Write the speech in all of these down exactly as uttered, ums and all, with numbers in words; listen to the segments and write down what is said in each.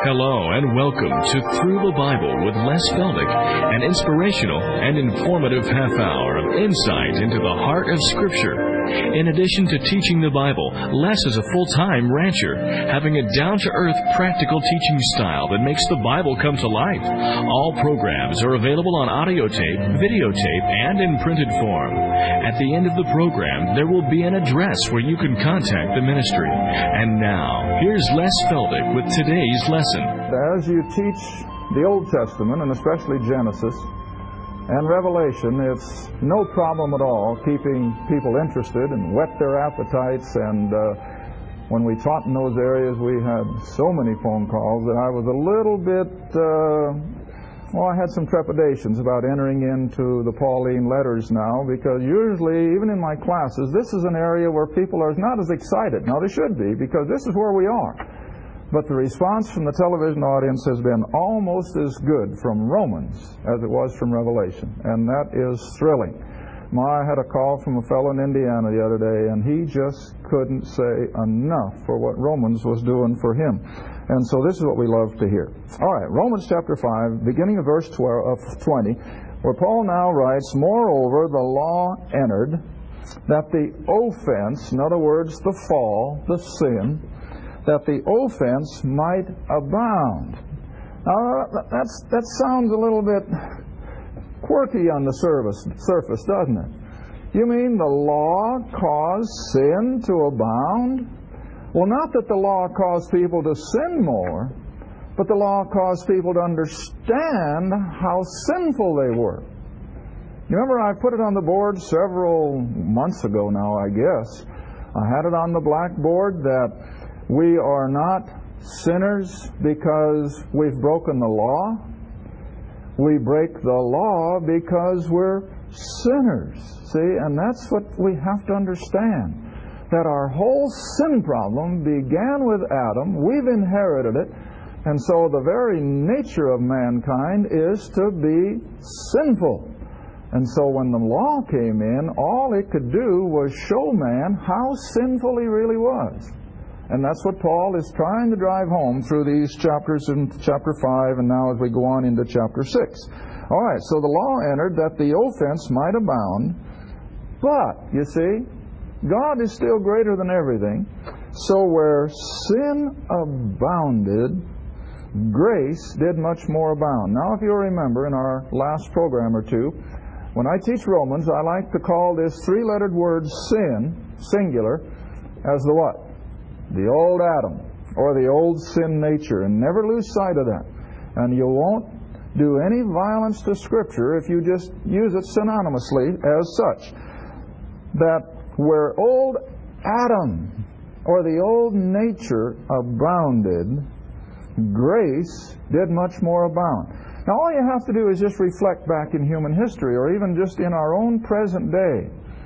Hello and welcome to Through the Bible with Les Feldick, an inspirational and informative half hour of insight into the heart of Scripture. In addition to teaching the Bible, Les is a full-time rancher, having a down-to-earth, practical teaching style that makes the Bible come to life. All programs are available on audio tape, videotape, and in printed form. At the end of the program, there will be an address where you can contact the ministry. And now, here's Les Feldick with today's lesson. As you teach the Old Testament, and especially Genesis and Revelation, it's no problem at all keeping people interested and whet their appetites. And uh, when we taught in those areas, we had so many phone calls that I was a little bit, uh, well, I had some trepidations about entering into the Pauline letters now, because usually, even in my classes, this is an area where people are not as excited. Now, they should be, because this is where we are. But the response from the television audience has been almost as good from Romans as it was from Revelation. And that is thrilling. I had a call from a fellow in Indiana the other day, and he just couldn't say enough for what Romans was doing for him. And so this is what we love to hear. All right, Romans chapter five, beginning of verse twelve, of twenty, where Paul now writes, "Moreover, the law entered, that the offense," in other words, the fall, the sin, "that the offense might abound." Now, that's, that sounds a little bit quirky on the surface, surface, doesn't it? You mean the law caused sin to abound? Well, not that the law caused people to sin more, but the law caused people to understand how sinful they were. You remember, I put it on the board several months ago now, I guess. I had it on the blackboard that we are not sinners because we've broken the law. We break the law because we're sinners. See, and that's what we have to understand. That our whole sin problem began with Adam. We've inherited it. And so the very nature of mankind is to be sinful. And so when the law came in, all it could do was show man how sinful he really was. And that's what Paul is trying to drive home through these chapters in chapter five, and now as we go on into chapter six. All right, so the law entered that the offense might abound. But, you see, God is still greater than everything. So where sin abounded, grace did much more abound. Now, if you'll remember in our last program or two, when I teach Romans, I like to call this three-lettered word sin, singular, as the what? The old Adam, or the old sin nature, and never lose sight of that. And you won't do any violence to Scripture if you just use it synonymously as such. That where old Adam, or the old nature, abounded, grace did much more abound. Now all you have to do is just reflect back in human history, or even just in our own present day.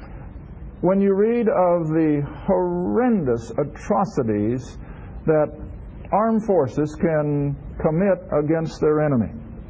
When you read of the horrendous atrocities that armed forces can commit against their enemy,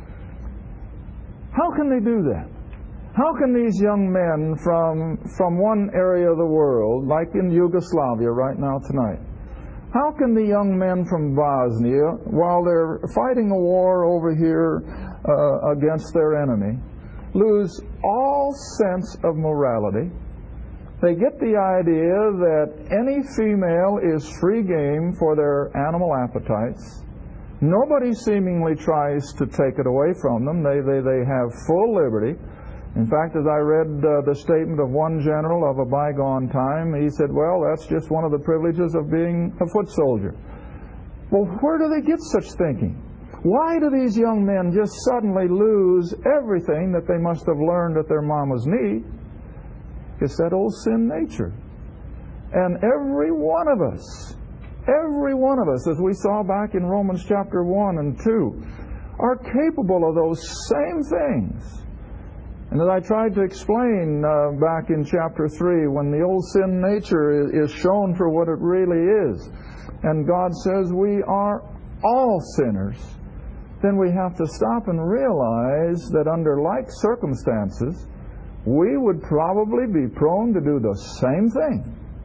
how can they do that? How can these young men from, from one area of the world, like in Yugoslavia right now tonight, how can the young men from Bosnia, while they're fighting a war over here uh, against their enemy, lose all sense of morality? They get the idea that any female is free game for their animal appetites. Nobody seemingly tries to take it away from them. They, they, they have full liberty. In fact, as I read uh, the statement of one general of a bygone time, he said, well, that's just one of the privileges of being a foot soldier. Well, where do they get such thinking? Why do these young men just suddenly lose everything that they must have learned at their mama's knee? It's that old sin nature. And every one of us, every one of us, as we saw back in Romans chapter one and two, are capable of those same things. And as I tried to explain uh, back in chapter three, when the old sin nature is, is shown for what it really is, and God says we are all sinners, then we have to stop and realize that under like circumstances, we would probably be prone to do the same thing.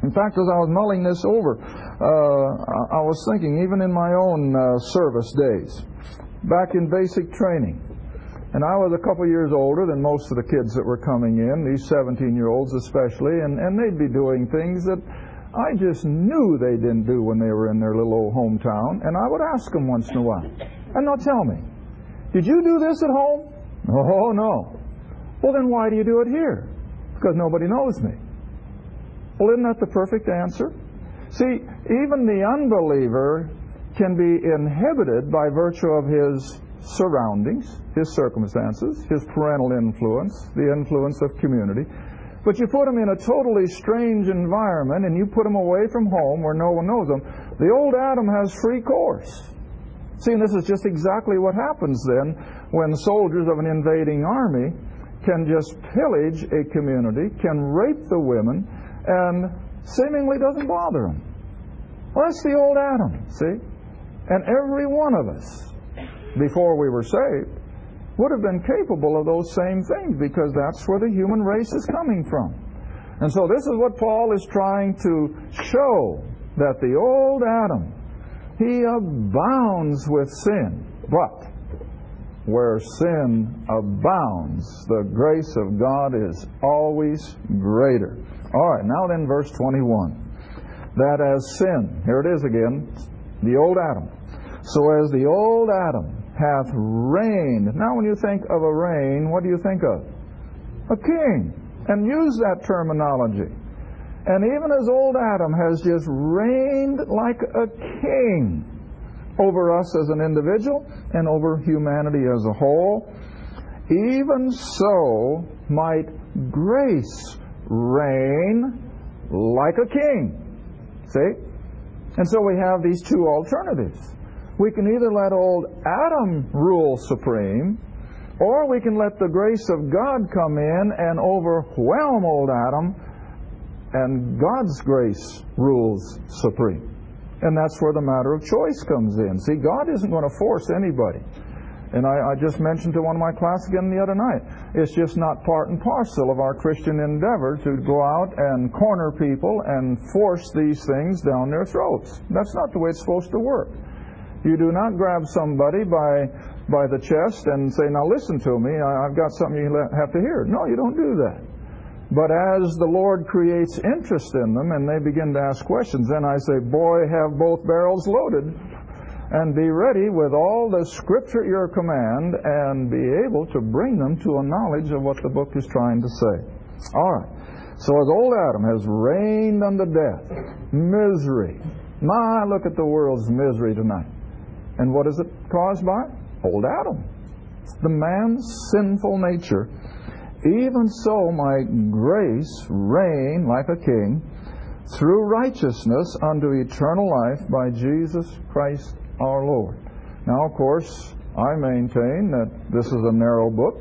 In fact, as I was mulling this over, uh, I was thinking, even in my own uh, service days, back in basic training, and I was a couple years older than most of the kids that were coming in, these seventeen-year-olds especially, and, and they'd be doing things that I just knew they didn't do when they were in their little old hometown, and I would ask them once in a while, and they'll tell me, did you do this at home? Oh, no. Well, then why do you do it here? Because nobody knows me. Well, isn't that the perfect answer? See, even the unbeliever can be inhibited by virtue of his surroundings, his circumstances, his parental influence, the influence of community. But you put him in a totally strange environment and you put him away from home where no one knows him, the old Adam has free course. See, and this is just exactly what happens then when soldiers of an invading army can just pillage a community, can rape the women, and seemingly doesn't bother them. Well, that's the old Adam, see? And every one of us, before we were saved, would have been capable of those same things, because that's where the human race is coming from. And so this is what Paul is trying to show, that the old Adam, he abounds with sin. But where sin abounds, the grace of God is always greater. All right, now then verse twenty-one. That as sin, here it is again, the old Adam. So as the old Adam hath reigned. Now when you think of a reign, what do you think of? A king. And use that terminology. And even as old Adam has just reigned like a king over us as an individual and over humanity as a whole, even so might grace reign like a king. See? And so we have these two alternatives. We can either let old Adam rule supreme, or we can let the grace of God come in and overwhelm old Adam, and God's grace rules supreme. And that's where the matter of choice comes in. See, God isn't going to force anybody. And I, I just mentioned to one of my class again the other night, it's just not part and parcel of our Christian endeavor to go out and corner people and force these things down their throats. That's not the way it's supposed to work. You do not grab somebody by by the chest and say, now listen to me, I've got something you have to hear. No, you don't do that. But as the Lord creates interest in them and they begin to ask questions, then I say, boy, have both barrels loaded and be ready with all the Scripture at your command and be able to bring them to a knowledge of what the book is trying to say. All right. So as old Adam has reigned unto death, misery. My, look at the world's misery tonight. And what is it caused by? Old Adam. The man's sinful nature. Even so might grace reign like a king through righteousness unto eternal life by Jesus Christ our Lord. Now, of course, I maintain that this is a narrow book.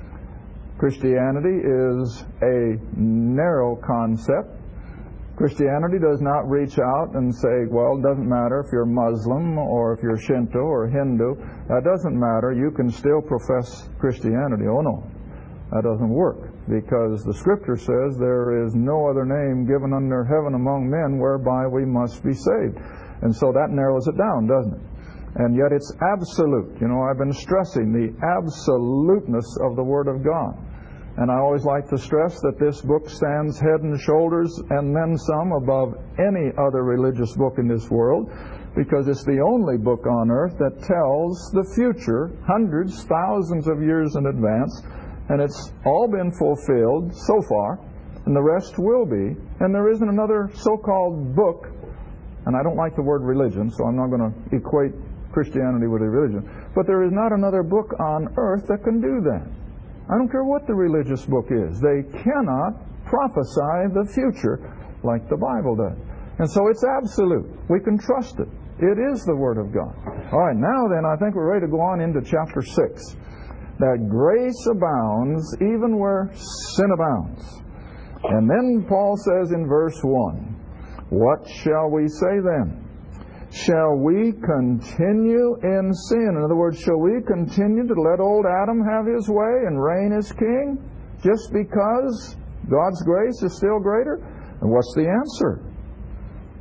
Christianity is a narrow concept. Christianity does not reach out and say, well, it doesn't matter if you're Muslim or if you're Shinto or Hindu. That doesn't matter. You can still profess Christianity. Oh, no. That doesn't work, because the Scripture says there is no other name given under heaven among men whereby we must be saved. And so that narrows it down, doesn't it? And yet it's absolute. You know, I've been stressing the absoluteness of the Word of God. And I always like to stress that this book stands head and shoulders and then some above any other religious book in this world, because it's the only book on earth that tells the future hundreds, thousands of years in advance, and it's all been fulfilled so far, and the rest will be. And there isn't another so-called book, and I don't like the word religion, so I'm not going to equate Christianity with a religion, but there is not another book on earth that can do that. I don't care what the religious book is. They cannot prophesy the future like the Bible does. And so it's absolute. We can trust it. It is the Word of God. All right, now then, I think we're ready to go on into chapter six. That grace abounds even where sin abounds. And then Paul says in verse one, what shall we say then? Shall we continue in sin? In other words, shall we continue to let old Adam have his way and reign as king just because God's grace is still greater? And what's the answer?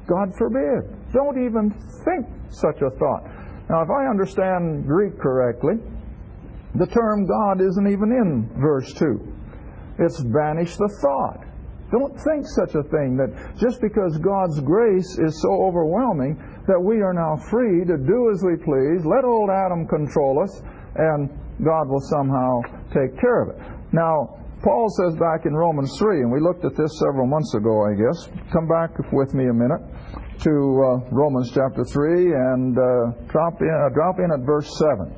God forbid. Don't even think such a thought. Now, if I understand Greek correctly, the term God isn't even in verse two. It's banish the thought. Don't think such a thing, that just because God's grace is so overwhelming that we are now free to do as we please, let old Adam control us, and God will somehow take care of it. Now, Paul says back in Romans three, and we looked at this several months ago, I guess. Come back with me a minute to uh, Romans chapter three and uh, drop in, uh, drop in at verse seven.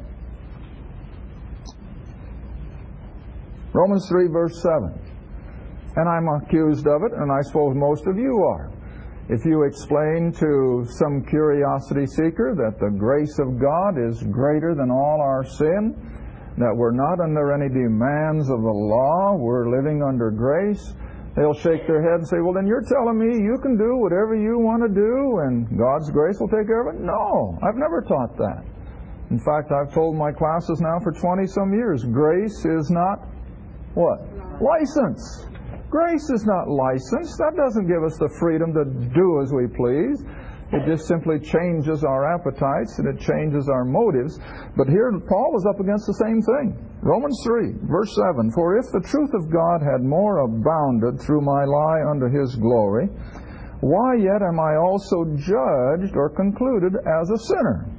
Romans three, verse seven. And I'm accused of it, and I suppose most of you are. If you explain to some curiosity seeker that the grace of God is greater than all our sin, that we're not under any demands of the law, we're living under grace, they'll shake their head and say, well, then you're telling me you can do whatever you want to do and God's grace will take care of it? No, I've never taught that. In fact, I've told my classes now for twenty-some years, grace is not what? License. Grace is not license. That doesn't give us the freedom to do as we please. It just simply changes our appetites and it changes our motives. But here Paul is up against the same thing. Romans three, verse seven. For if the truth of God had more abounded through my lie unto His glory, why yet am I also judged or concluded as a sinner?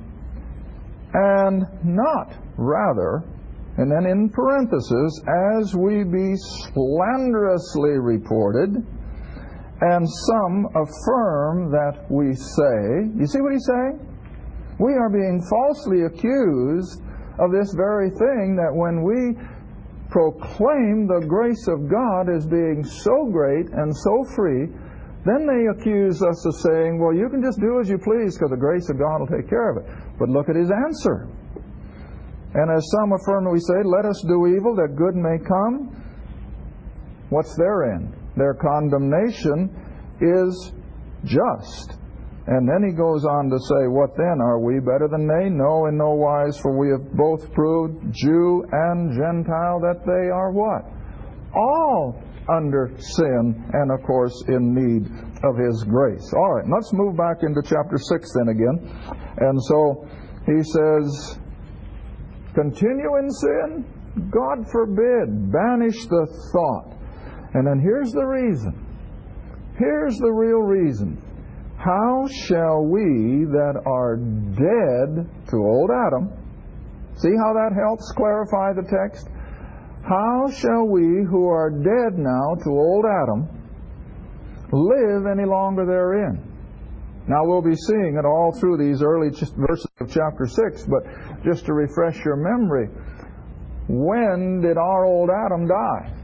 And not rather, and then in parenthesis, as we be slanderously reported, and some affirm that we say. You see what he's saying? We are being falsely accused of this very thing, that when we proclaim the grace of God as being so great and so free, then they accuse us of saying, well, you can just do as you please because the grace of God will take care of it. But look at his answer. And as some affirm, we say, let us do evil that good may come. What's their end? Their condemnation is just. And then he goes on to say, what then? Are we better than they? No, in no wise, for we have both proved, Jew and Gentile, that they are what? All under sin, and of course in need of His grace. All right, let's move back into chapter six then again. And so he says, continue in sin? God forbid. Banish the thought. And then here's the reason. Here's the real reason. How shall we that are dead to old Adam, see how that helps clarify the text? How shall we who are dead now to old Adam live any longer therein? Now we'll be seeing it all through these early verses of chapter six, but just to refresh your memory, when did our old Adam die?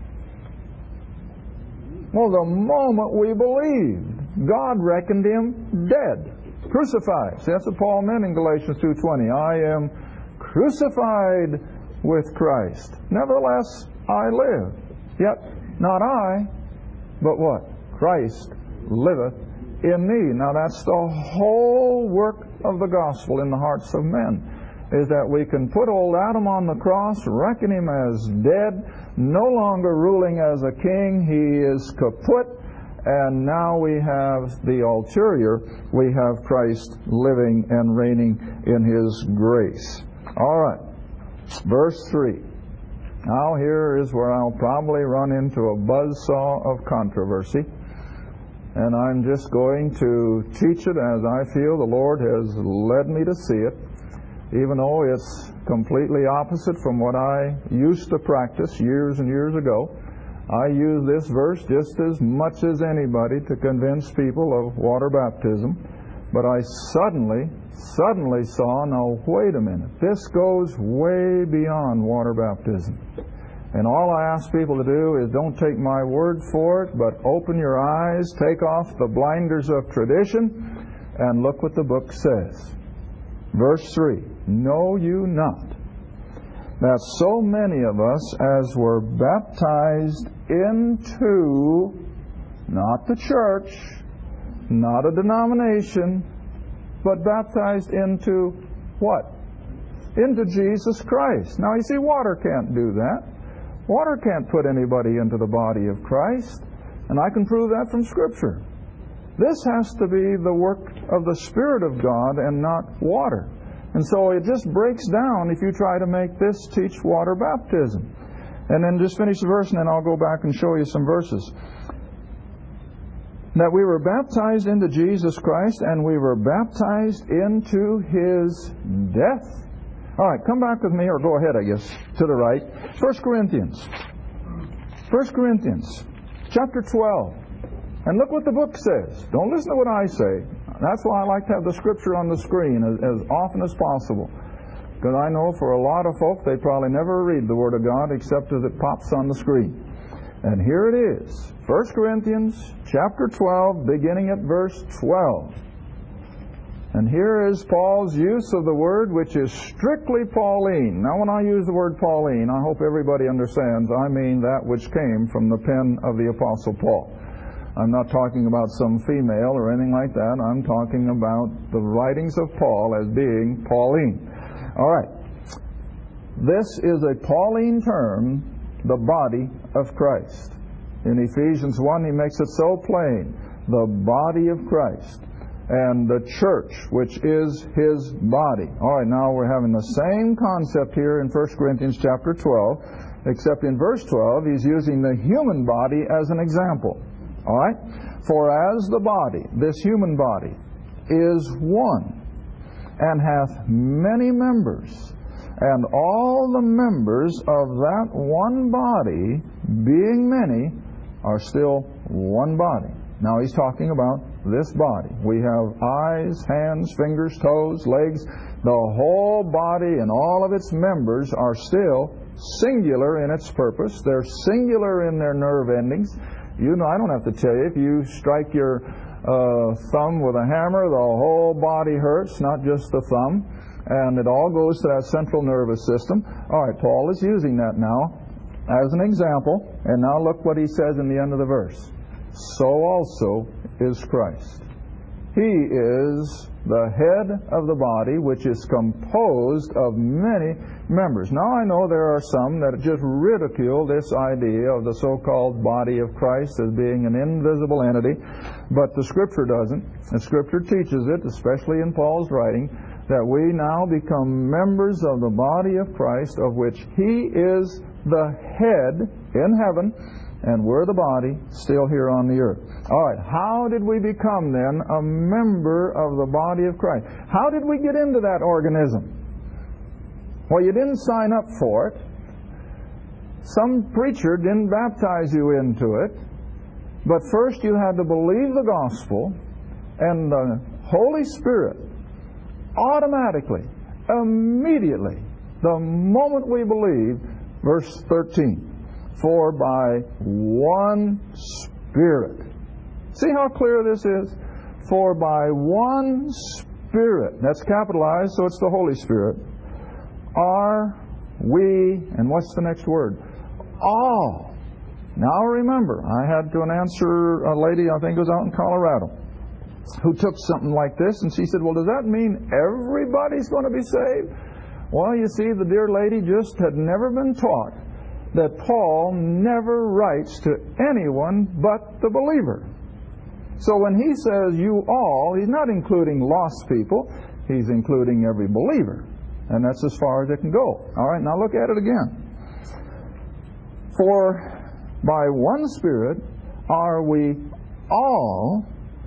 Well, the moment we believed, God reckoned him dead, crucified. See, that's what Paul meant in Galatians two twenty. I am crucified with Christ. Nevertheless, I live. Yet not I, but what? Christ liveth in me. Now that's the whole work of the gospel in the hearts of men, is that we can put old Adam on the cross, reckon him as dead, no longer ruling as a king. He is kaput, and now we have the ulterior. We have Christ living and reigning in His grace. All right, verse three. Now here is where I'll probably run into a buzzsaw of controversy. And I'm just going to teach it as I feel the Lord has led me to see it, even though it's completely opposite from what I used to practice years and years ago. I use this verse just as much as anybody to convince people of water baptism. But I suddenly, suddenly saw, now wait a minute, this goes way beyond water baptism. And all I ask people to do is don't take my word for it, but open your eyes, take off the blinders of tradition, and look what the book says. Verse three, know you not that so many of us as were baptized into, not the church, not a denomination, but baptized into what? Into Jesus Christ. Now you see, water can't do that. Water can't put anybody into the body of Christ, and I can prove that from Scripture. This has to be the work of the Spirit of God and not water. And so it just breaks down if you try to make this teach water baptism. And then just finish the verse, and then I'll go back and show you some verses. That we were baptized into Jesus Christ, and we were baptized into His death. All right, come back with me, or go ahead, I guess, to the right. First Corinthians. First Corinthians, chapter twelve. And look what the book says. Don't listen to what I say. That's why I like to have the Scripture on the screen as, as often as possible. Because I know for a lot of folk, they probably never read the Word of God except as it pops on the screen. And here it is. First Corinthians chapter twelve, beginning at verse twelve. And here is Paul's use of the word, which is strictly Pauline. Now, when I use the word Pauline, I hope everybody understands I mean that which came from the pen of the Apostle Paul. I'm not talking about some female or anything like that. I'm talking about the writings of Paul as being Pauline. All right. This is a Pauline term, the body of Christ. In Ephesians one, he makes it so plain. The body of Christ. And the church, which is His body. All right, now we're having the same concept here in First Corinthians chapter twelve, except in verse twelve, he's using the human body as an example. All right? For as the body, this human body, is one, and hath many members, and all the members of that one body, being many, are still one body. Now he's talking about this body. We have eyes, hands, fingers, toes, legs. The whole body and all of its members are still singular in its purpose. They're singular in their nerve endings. You know, I don't have to tell you, if you strike your uh, thumb with a hammer, the whole body hurts, not just the thumb. And it all goes to that central nervous system. All right, Paul is using that now as an example. And now look what he says in the end of the verse. So also is Christ. He is the head of the body, which is composed of many members. Now I know there are some that just ridicule this idea of the so-called body of Christ as being an invisible entity, but the Scripture doesn't. The Scripture teaches it, especially in Paul's writing, that we now become members of the body of Christ, of which He is the head in heaven, and we're the body still here on the earth. All right, how did we become then a member of the body of Christ? How did we get into that organism? Well, you didn't sign up for it. Some preacher didn't baptize you into it. But first you had to believe the gospel, and the Holy Spirit automatically, immediately, the moment we believe, verse thirteen, for by one Spirit. See how clear this is? For by one Spirit, that's capitalized, so it's the Holy Spirit, are we, and what's the next word? All. Now remember, I had to answer a lady, I think it was out in Colorado, who took something like this, and she said, well, does that mean everybody's going to be saved? Well, you see, the dear lady just had never been taught that Paul never writes to anyone but the believer. So when he says you all, he's not including lost people, he's including every believer. And that's as far as it can go. All right, now look at it again. For by one Spirit are we all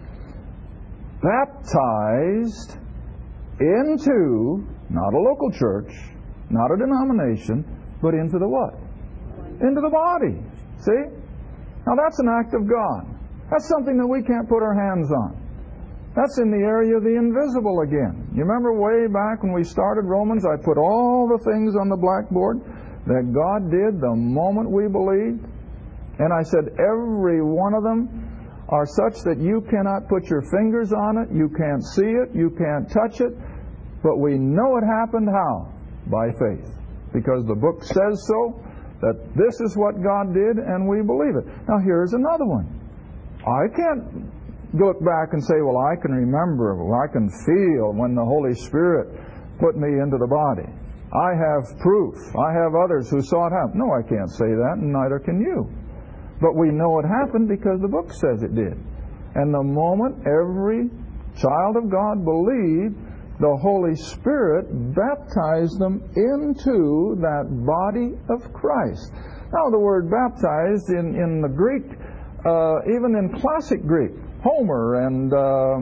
baptized into, not a local church, not a denomination, but into the what? Into the body. See? Now that's an act of God. That's something that we can't put our hands on. That's in the area of the invisible again. You remember way back when we started Romans, I put all the things on the blackboard that God did the moment we believed. And I said every one of them are such that you cannot put your fingers on it, you can't see it, you can't touch it, but we know it happened how? By faith. Because the book says so, that this is what God did, and we believe it. Now here's another one. I can't look back and say, well, I can remember, well, I can feel when the Holy Spirit put me into the body. I have proof. I have others who saw it happen. No, I can't say that, and neither can you. But we know it happened because the book says it did. And the moment every child of God believed, the Holy Spirit baptized them into that body of Christ. Now, the word baptized in, in the Greek, uh, even in classic Greek, Homer and uh,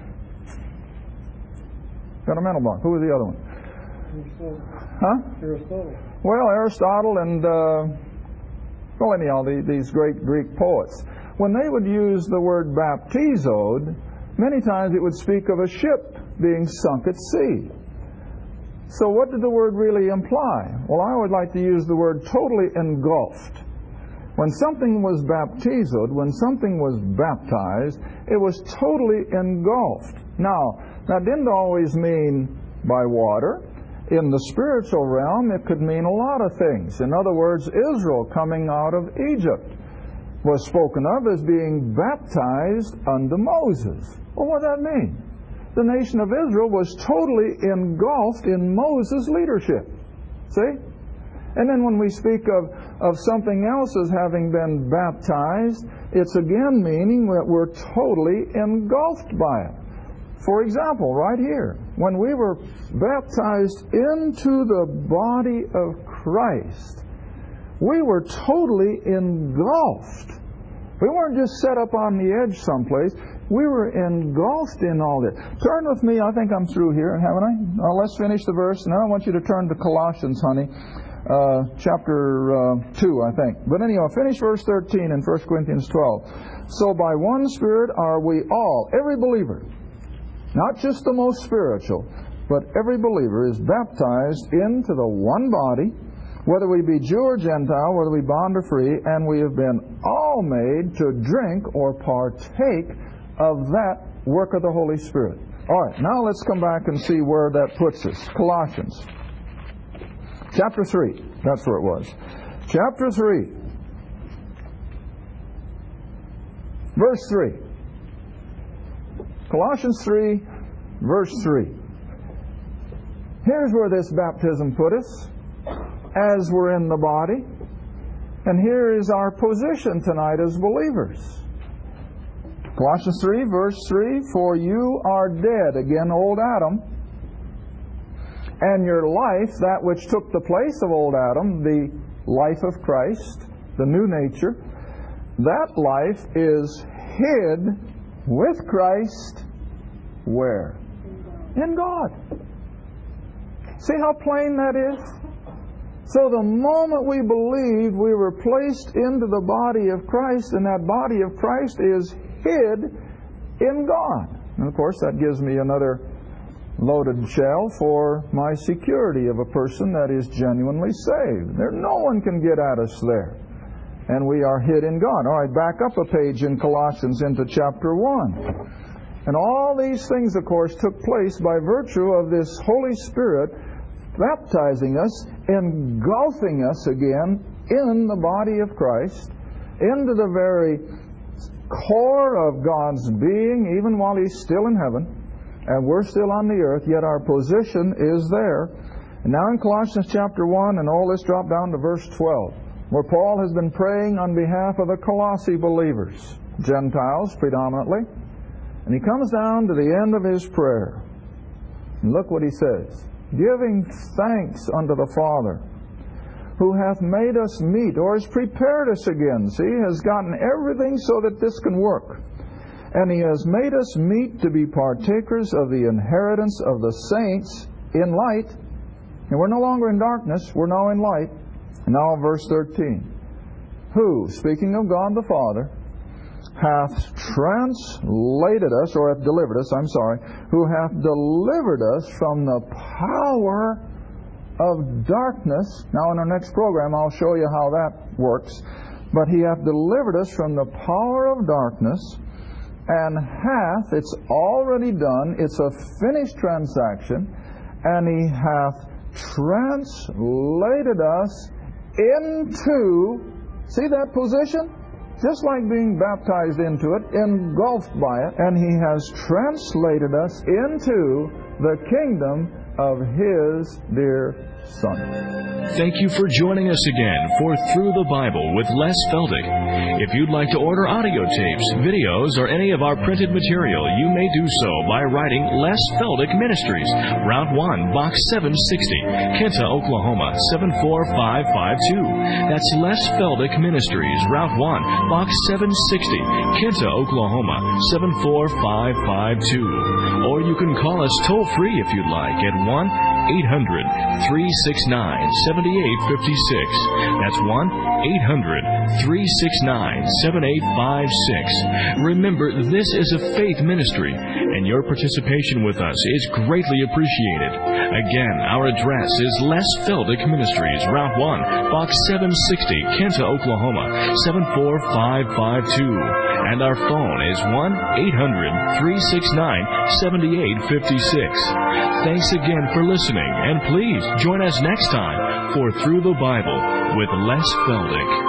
got a mental block. Who was the other one? Aristotle. Huh? Aristotle. Well, Aristotle and uh, well, anyhow, the, these great Greek poets, when they would use the word baptizod, many times it would speak of a ship being sunk at sea. So what did the word really imply? Well, I would like to use the word totally engulfed. When something was baptizod, when something was baptized, it was totally engulfed. Now, that didn't always mean by water. In the spiritual realm, it could mean a lot of things. In other words, Israel coming out of Egypt was spoken of as being baptized unto Moses. Well, what does that mean? The nation of Israel was totally engulfed in Moses' leadership. See? And then when we speak of, of something else as having been baptized, it's again meaning that we're totally engulfed by it. For example, right here, when we were baptized into the body of Christ, we were totally engulfed. We weren't just set up on the edge someplace. We were engulfed in all this. Turn with me. I think I'm through here, haven't I? Now let's finish the verse. Now I want you to turn to Colossians, honey. Uh, chapter uh, two, I think. But anyhow, finish verse thirteen in First Corinthians twelve. So by one Spirit are we all, every believer, not just the most spiritual, but every believer is baptized into the one body, whether we be Jew or Gentile, whether we bond or free, and we have been all made to drink or partake of that work of the Holy Spirit. All right, now let's come back and see where that puts us. Colossians. Chapter three. That's where it was. Chapter three. Verse three. Colossians three, verse three. Here's where this baptism put us, as we're in the body. And here is our position tonight as believers. Colossians three, verse three, for you are dead, again, old Adam, and your life, that which took the place of old Adam, the life of Christ, the new nature, that life is hid with Christ, where? In God. See how plain that is? So the moment we believed, we were placed into the body of Christ, and that body of Christ is hid in God. And of course, that gives me another loaded shell for my security of a person that is genuinely saved. There, no one can get at us there. And we are hid in God. All right, back up a page in Colossians into chapter one. And all these things, of course, took place by virtue of this Holy Spirit baptizing us, engulfing us again in the body of Christ, into the very core of God's being, even while He's still in heaven, and we're still on the earth, yet our position is there. And now in Colossians chapter one, and all this drop down to verse twelve, where Paul has been praying on behalf of the Colossae believers, Gentiles predominantly. And he comes down to the end of his prayer. And look what he says. Giving thanks unto the Father, who hath made us meet, or has prepared us again. See, has gotten everything so that this can work. And He has made us meet to be partakers of the inheritance of the saints in light. And we're no longer in darkness, we're now in light. And now verse thirteen. Who, speaking of God the Father, hath translated us, or hath delivered us, I'm sorry, who hath delivered us from the power of darkness. Now in our next program I'll show you how that works. But He hath delivered us from the power of darkness, and hath, it's already done, it's a finished transaction, and He hath translated us into, see that position? Just like being baptized into it, engulfed by it, and He has translated us into the kingdom of His dear Son. Thank you for joining us again for Through the Bible with Les Feldick. If you'd like to order audio tapes, videos, or any of our printed material, you may do so by writing Les Feldick Ministries, Route one, Box seven sixty, Kenta, Oklahoma, seven four five five two. That's Les Feldick Ministries, Route one, Box seven sixty, Kenta, Oklahoma, seven four five five two. Or you can call us toll-free if you'd like at one eight hundred, three six nine, seven eight five six. That's one eight hundred, three six nine, seven eight five six. Remember, this is a faith ministry, and your participation with us is greatly appreciated. Again, our address is Les Feldick Ministries, Route one, Box seven sixty, Kenta, Oklahoma, seven four five five two. And our phone is one eight hundred, three six nine, seven eight five six. Thanks again for listening, and please join us next time for Through the Bible with Les Feldick.